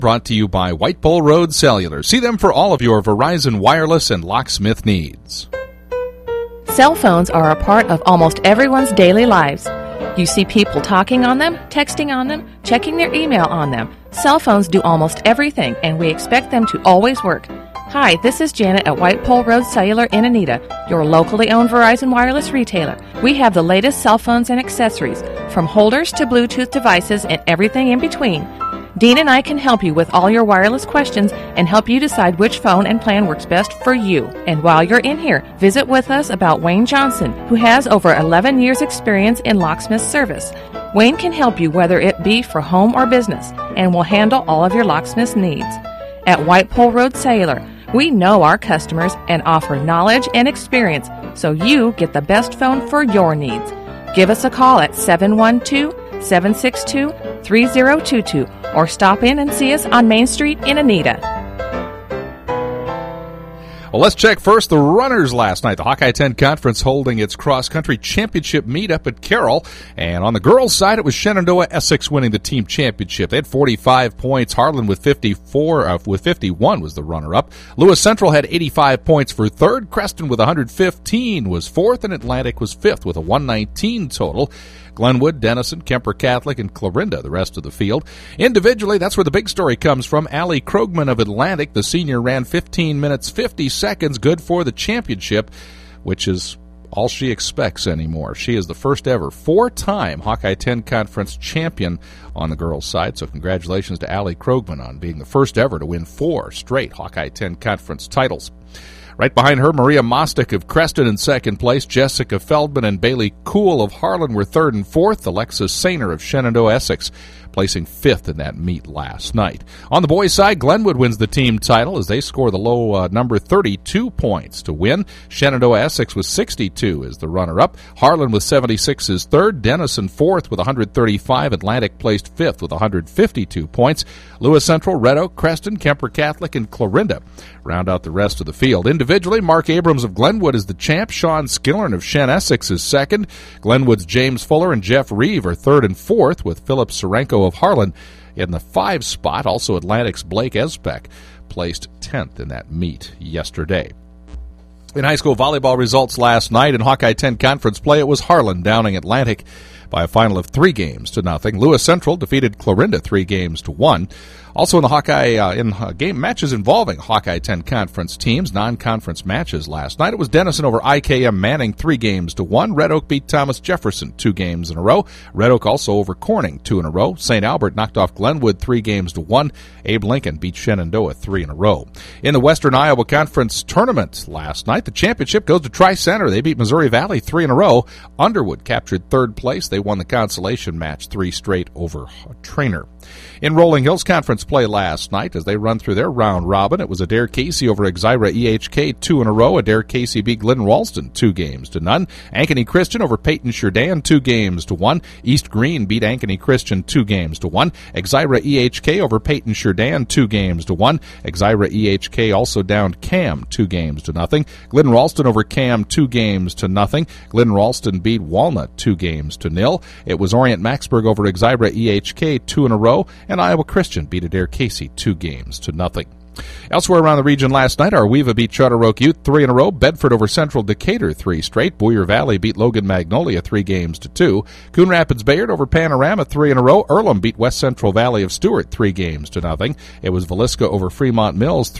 Brought to you by White Pole Road Cellular. See them for all of your Verizon wireless and locksmith needs. Cell phones are a part of almost everyone's daily lives. You see people talking on them, texting on them, checking their email on them. Cell phones do almost everything, and we expect them to always work. Hi, this is Janet at White Pole Road Cellular in Anita, your locally owned Verizon wireless retailer. We have the latest cell phones and accessories, from holders to Bluetooth devices and everything in between. Dean and I can help you with all your wireless questions and help you decide which phone and plan works best for you. And while you're in here, visit with us about Wayne Johnson, who has over 11 years' experience in locksmith service. Wayne can help you whether it be for home or business and will handle all of your locksmith needs. At White Pole Road Cellular, we know our customers and offer knowledge and experience so you get the best phone for your needs. Give us a call at 712-762-3022 or stop in and see us on Main Street in Anita. Well, let's check first the runners last night. The Hawkeye 10 Conference holding its cross-country championship meet up at Carroll. And on the girls' side, it was Shenandoah Essex winning the team championship. They had 45 points. Harlan with 51 was the runner-up. Lewis Central had 85 points for third. Creston with 115 was fourth. And Atlantic was fifth with a 119 total. Glenwood, Denison, Kemper Catholic, and Clarinda, the rest of the field. Individually, that's where the big story comes from. Allie Krogman of Atlantic, the senior, ran 15 minutes, 50 seconds, good for the championship, which is all she expects anymore. She is the first ever four-time Hawkeye 10 Conference champion on the girls' side, so congratulations to Allie Krogman on being the first ever to win 4 straight Hawkeye 10 Conference titles. Right behind her, Maria Mostic of Creston in second place. Jessica Feldman and Bailey Kuhl of Harlan were third and fourth. Alexis Sainer of Shenandoah Essex placing fifth in that meet last night. On the boys' side, Glenwood wins the team title as they score the low number 32 points to win. Shenandoah Essex with 62 is the runner-up. Harlan with 76 is third. Denison fourth with 135. Atlantic placed fifth with 152 points. Lewis Central, Red Oak, Creston, Kemper Catholic, and Clarinda round out the rest of the field. Individually, Mark Abrams of Glenwood is the champ. Sean Skillern of Shen Essex is second. Glenwood's James Fuller and Jeff Reeve are third and fourth, with Philip Serenko of Harlan in the 5 spot. Also, Atlantic's Blake Esbeck placed 10th in that meet yesterday. In high school volleyball results last night in Hawkeye 10 Conference play, it was Harlan downing Atlantic by a final of 3-0. Lewis Central defeated Clarinda 3-1. Also in the Hawkeye game matches involving Hawkeye 10 Conference teams, non-conference matches last night, it was Denison over IKM Manning 3-1. Red Oak beat Thomas Jefferson 2 games in a row. Red Oak also over Corning 2 in a row. St. Albert knocked off Glenwood 3-1. Abe Lincoln beat Shenandoah 3 in a row. In the Western Iowa Conference tournament last night, the championship goes to Tri-Center. They beat Missouri Valley 3 in a row. Underwood captured third place. They won the consolation match 3 straight over Trainer. In Rolling Hills Conference play last night, as they run through their round robin, it was Adair Casey over Exira EHK 2 in a row. Adair Casey beat Glidden Ralston 2-0. Ankeny Christian over Peyton Jourdan 2-1. East Green beat Ankeny Christian 2-1. Exira EHK over Peyton Jourdan 2-1. Exira EHK also downed Cam 2-0. Glidden Ralston over Cam 2-0. Glidden Ralston beat Walnut 2-0. It was Orient Maxburg over Exira EHK 2 in a row, and Iowa Christian beat Adair Casey 2-0. Elsewhere around the region last night, Arweva beat Charter Oak Youth 3 in a row. Bedford over Central Decatur 3 straight. Boyer Valley beat Logan Magnolia 3-2. Coon Rapids Bayard over Panorama 3 in a row. Earlham beat West Central Valley of Stewart 3-0. It was Villisca over Fremont Mills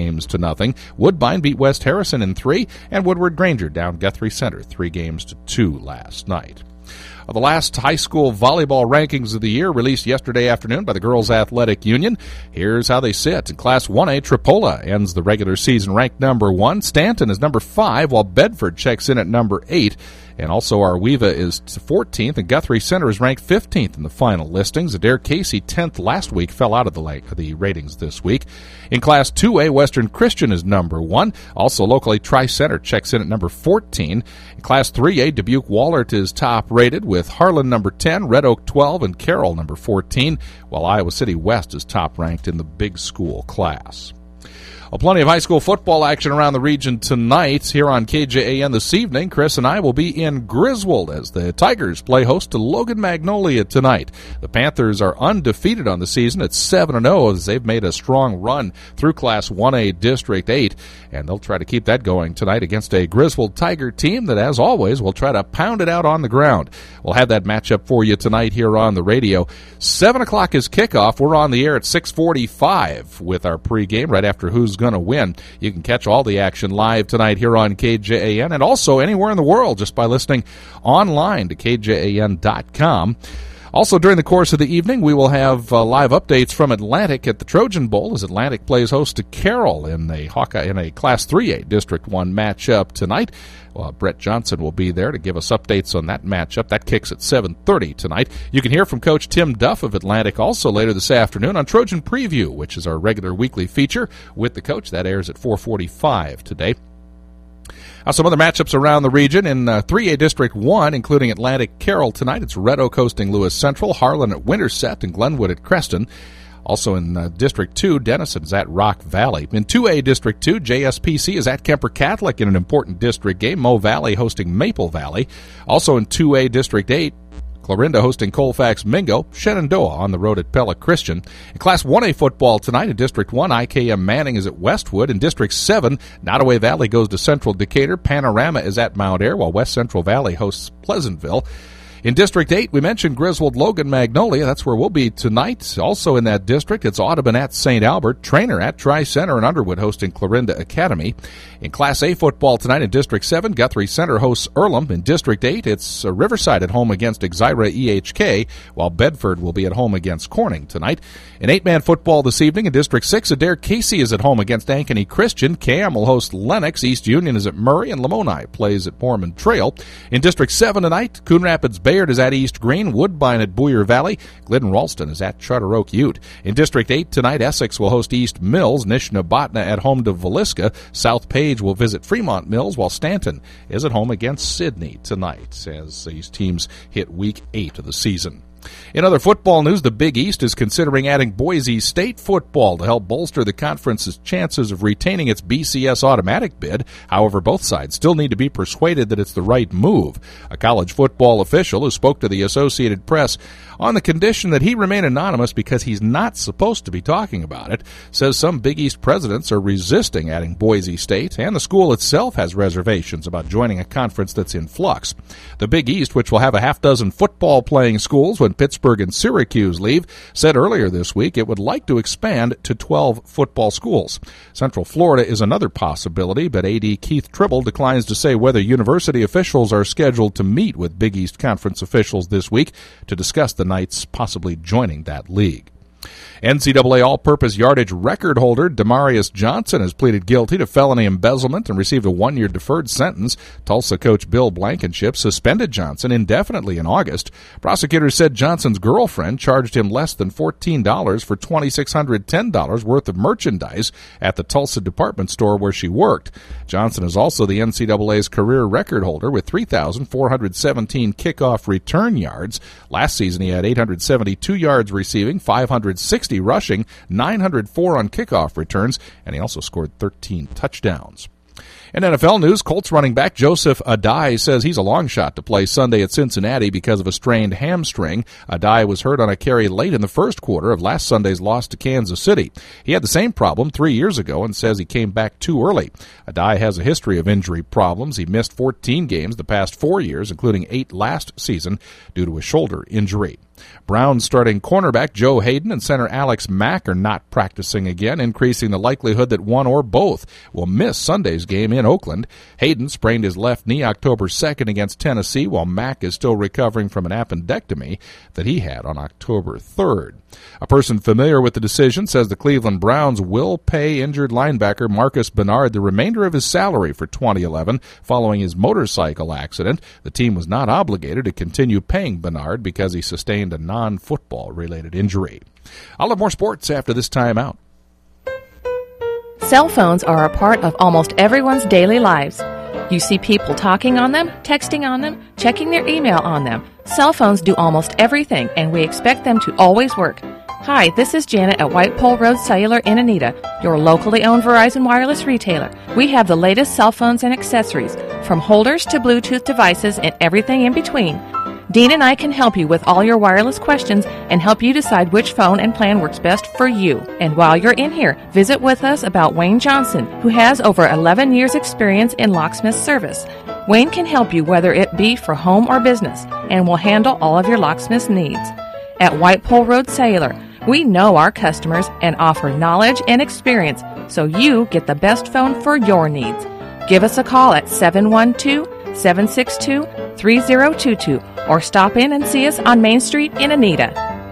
3-0. Woodbine beat West Harrison in 3, and Woodward Granger down Guthrie Center 3-2 last night. The last high school volleyball rankings of the year released yesterday afternoon by the Girls Athletic Union. Here's how they sit. In Class 1A, Tripola ends the regular season ranked number 1. Stanton is number 5, while Bedford checks in at number 8. And also Arweva is 14th, and Guthrie Center is ranked 15th in the final listings. Adair Casey, 10th last week, fell out of the ratings this week. In Class 2A, Western Christian is number 1. Also locally, Tri-Center checks in at number 14. In Class 3A, Dubuque Wahlert is top-rated with Harlan number 10, Red Oak 12, and Carroll number 14, while Iowa City West is top-ranked in the big school class. Well, plenty of high school football action around the region tonight. Here on KJAN this evening, Chris and I will be in Griswold as the Tigers play host to Logan Magnolia tonight. The Panthers are undefeated on the season at 7-0 as they've made a strong run through Class 1A District 8, and they'll try to keep that going tonight against a Griswold Tiger team that, as always, will try to pound it out on the ground. We'll have that matchup for you tonight here on the radio. 7 o'clock is kickoff. We're on the air at 6:45 with our pregame right after Who's Going to Win. You can catch all the action live tonight here on KJAN and also anywhere in the world just by listening online to KJAN.com. Also, during the course of the evening, we will have live updates from Atlantic at the Trojan Bowl as Atlantic plays host to Carroll in a Class 3A District 1 matchup tonight. Brett Johnson will be there to give us updates on that matchup. That kicks at 7:30 tonight. You can hear from Coach Tim Duff of Atlantic also later this afternoon on Trojan Preview, which is our regular weekly feature with the coach. That airs at 4:45 today. Some other matchups around the region in 3A District 1, including Atlantic Carroll tonight. It's Red Oak hosting Lewis Central, Harlan at Winterset, and Glenwood at Creston. Also in District 2, Denison is at Rock Valley. In 2A District 2, JSPC is at Kemper Catholic in an important district game. Mo Valley hosting Maple Valley. Also in 2A District 8, Clarinda hosting Colfax Mingo. Shenandoah on the road at Pella Christian. In Class 1A football tonight in District 1, IKM Manning is at Westwood. In District 7, Nottoway Valley goes to Central Decatur. Panorama is at Mount Ayr, while West Central Valley hosts Pleasantville. In District 8, we mentioned Griswold Logan Magnolia. That's where we'll be tonight. Also in that district, it's Audubon at St. Albert, Trainer at Tri-Center, and Underwood hosting Clarinda Academy. In Class A football tonight in District 7, Guthrie Center hosts Earlham. In District 8, it's Riverside at home against Exira EHK, while Bedford will be at home against Corning tonight. In 8-man football this evening in District 6, Adair Casey is at home against Ankeny Christian. Cam will host Lennox. East Union is at Murray, and Lamoni plays at Mormon Trail. In District 7 tonight, Coon Rapids Bayard is at East Green. Woodbine at Boyer Valley. Glidden Ralston is at Charter Oak Ute. In District 8 tonight, Essex will host East Mills. Nishnabotna at home to Villisca. South Page will visit Fremont Mills, while Stanton is at home against Sydney tonight as these teams hit Week 8 of the season. In other football news, the Big East is considering adding Boise State football to help bolster the conference's chances of retaining its BCS automatic bid. However, both sides still need to be persuaded that it's the right move. A college football official who spoke to the Associated Press on the condition that he remain anonymous because he's not supposed to be talking about it, says some Big East presidents are resisting adding Boise State, and the school itself has reservations about joining a conference that's in flux. The Big East, which will have a half-dozen football-playing schools when Pittsburgh and Syracuse leave, said earlier this week it would like to expand to 12 football schools. Central Florida is another possibility, but AD Keith Tribble declines to say whether university officials are scheduled to meet with Big East Conference officials this week to discuss the Knights possibly joining that league. NCAA all-purpose yardage record holder Demarius Johnson has pleaded guilty to felony embezzlement and received a 1-year deferred sentence. Tulsa coach Bill Blankenship suspended Johnson indefinitely in August. Prosecutors said Johnson's girlfriend charged him less than $14 for $2,610 worth of merchandise at the Tulsa department store where she worked. Johnson is also the NCAA's career record holder with 3,417 kickoff return yards. Last season he had 872 yards receiving, 560 rushing, 904 on kickoff returns, and he also scored 13 touchdowns. In NFL news, Colts running back Joseph Adai says he's a long shot to play Sunday at Cincinnati because of a strained hamstring. Adai was hurt on a carry late in the first quarter of last Sunday's loss to Kansas City. He had the same problem 3 years ago and says he came back too early. Adai has a history of injury problems. He missed 14 games the past 4 years, including 8 last season, due to a shoulder injury. Browns starting cornerback Joe Hayden and center Alex Mack are not practicing again, increasing the likelihood that one or both will miss Sunday's game in Oakland. Hayden sprained his left knee October 2nd against Tennessee, while Mack is still recovering from an appendectomy that he had on October 3rd. A person familiar with the decision says the Cleveland Browns will pay injured linebacker Marcus Bernard the remainder of his salary for 2011 following his motorcycle accident. The team was not obligated to continue paying Bernard because he sustained a non-football related injury. I'll have more sports after this timeout. Cell phones are a part of almost everyone's daily lives. You see people talking on them, texting on them, checking their email on them. Cell phones do almost everything, and we expect them to always work. Hi, this is Janet at White Pole Road Cellular in Anita, your locally owned Verizon wireless retailer. We have the latest cell phones and accessories, from holders to Bluetooth devices and everything in between. Dean and I can help you with all your wireless questions and help you decide which phone and plan works best for you. And while you're in here, visit with us about Wayne Johnson, who has over 11 years experience in locksmith service. Wayne can help you whether it be for home or business and will handle all of your locksmith needs. At White Pole Road Cellular, we know our customers and offer knowledge and experience so you get the best phone for your needs. Give us a call at 712-762-3022 or stop in and see us on Main Street in Anita.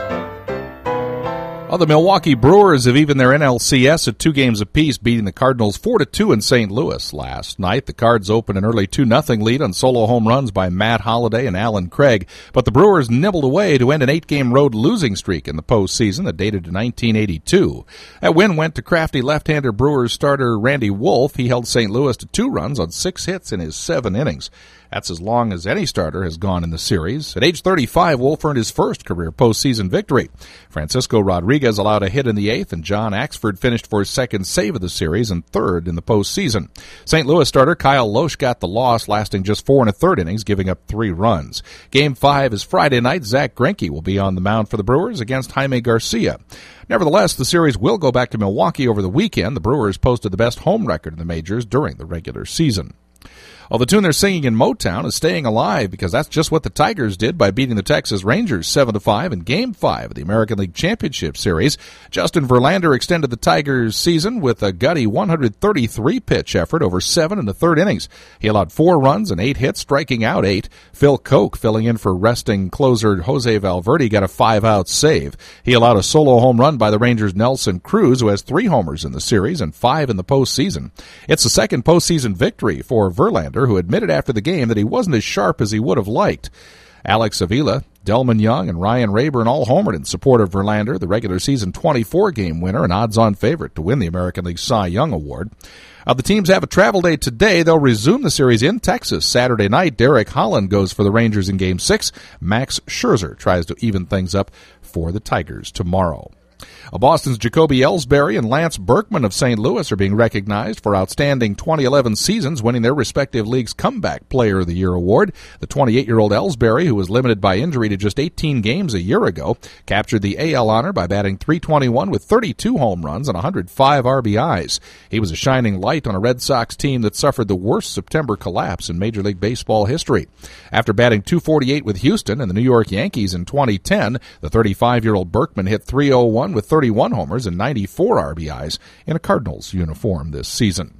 Well, the Milwaukee Brewers have evened their NLCS at 2 games apiece, beating the Cardinals 4-2 in St. Louis last night. The Cards opened an early 2-0 lead on solo home runs by Matt Holliday and Alan Craig, but the Brewers nibbled away to end an 8-game road losing streak in the postseason that dated to 1982. That win went to crafty left-hander Brewers starter Randy Wolf. He held St. Louis to 2 runs on 6 hits in his 7 innings. That's as long as any starter has gone in the series. At age 35, Wolf earned his first career postseason victory. Francisco Rodriguez allowed a hit in the 8th, and John Axford finished for his second save of the series and third in the postseason. St. Louis starter Kyle Loesch got the loss, lasting just 4 1/3 innings, giving up 3 runs. Game 5 is Friday night. Zach Greinke will be on the mound for the Brewers against Jaime Garcia. Nevertheless, the series will go back to Milwaukee over the weekend. The Brewers posted the best home record in the majors during the regular season. Well, the tune they're singing in Motown is Staying Alive, because that's just what the Tigers did by beating the Texas Rangers 7-5 in Game 5 of the American League Championship Series. Justin Verlander extended the Tigers' season with a gutty 133-pitch effort over 7 1/3 innings. He allowed 4 runs and 8 hits, striking out 8. Phil Koch, filling in for resting closer Jose Valverde, got a 5-out save. He allowed a solo home run by the Rangers' Nelson Cruz, who has 3 homers in the series and 5 in the postseason. It's the second postseason victory for Verlander, who admitted after the game that he wasn't as sharp as he would have liked. Alex Avila, Delman Young, and Ryan Rayburn all homered in support of Verlander, the regular season 24-game winner and odds-on favorite to win the American League Cy Young Award. The teams have a travel day today. They'll resume the series in Texas Saturday night. Derek Holland goes for the Rangers in Game 6. Max Scherzer tries to even things up for the Tigers tomorrow. Boston's Jacoby Ellsbury and Lance Berkman of St. Louis are being recognized for outstanding 2011 seasons, winning their respective leagues' Comeback Player of the Year award. The 28-year-old Ellsbury, who was limited by injury to just 18 games a year ago, captured the AL honor by batting .321 with 32 home runs and 105 RBIs. He was a shining light on a Red Sox team that suffered the worst September collapse in Major League Baseball history. After batting .248 with Houston and the New York Yankees in 2010, the 35-year-old Berkman hit .301 with 31 homers and 94 RBIs in a Cardinals uniform this season.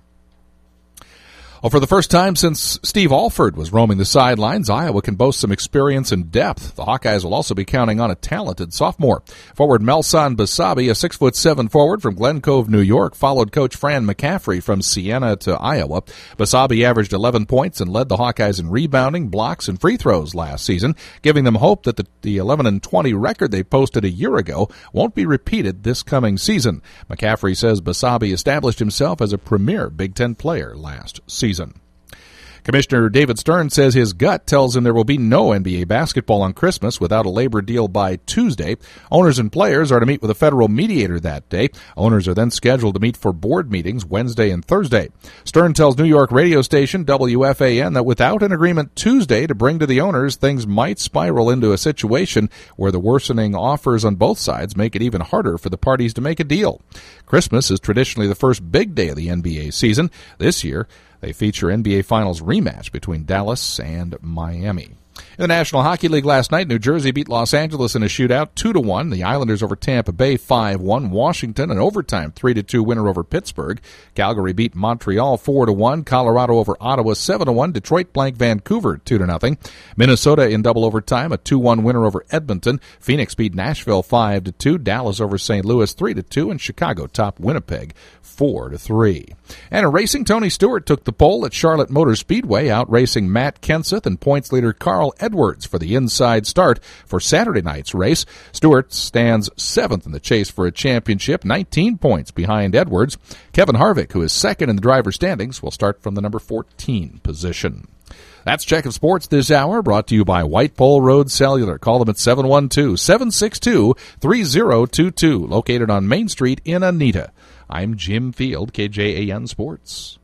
Well, for the first time since Steve Alford was roaming the sidelines, Iowa can boast some experience and depth. The Hawkeyes will also be counting on a talented sophomore. Forward Melson Basabe, a 6'7" forward from Glen Cove, New York, followed coach Fran McCaffrey from Siena to Iowa. Basabe averaged 11 points and led the Hawkeyes in rebounding, blocks, and free throws last season, giving them hope that the 11-20 record they posted a year ago won't be repeated this coming season. McCaffrey says Basabe established himself as a premier Big Ten player last season. Commissioner David Stern says his gut tells him there will be no NBA basketball on Christmas without a labor deal by Tuesday. Owners and players are to meet with a federal mediator that day. Owners are then scheduled to meet for board meetings Wednesday and Thursday. Stern tells New York radio station WFAN that without an agreement Tuesday to bring to the owners, things might spiral into a situation where the worsening offers on both sides make it even harder for the parties to make a deal. Christmas is traditionally the first big day of the NBA season. This year, they feature NBA Finals rematch between Dallas and Miami. In the National Hockey League last night, New Jersey beat Los Angeles in a shootout 2-1. The Islanders over Tampa Bay 5-1. Washington, an overtime 3-2 winner over Pittsburgh. Calgary beat Montreal 4-1. Colorado over Ottawa 7-1. Detroit blanked Vancouver 2-0. Minnesota in double overtime, a 2-1 winner over Edmonton. Phoenix beat Nashville 5-2. Dallas over St. Louis 3-2. And Chicago topped Winnipeg 4-3. And in racing, Tony Stewart took the pole at Charlotte Motor Speedway, outracing Matt Kenseth and points leader Carl Edwards for the inside start for Saturday night's race. Stewart stands 7th in the chase for a championship, 19 points behind Edwards. Kevin Harvick, who is second in the driver's standings, will start from the number 14 position. That's Check of Sports this hour, brought to you by White Pole Road Cellular. Call them at 712-762-3022, located on Main Street in Anita. I'm Jim Field, KJAN Sports.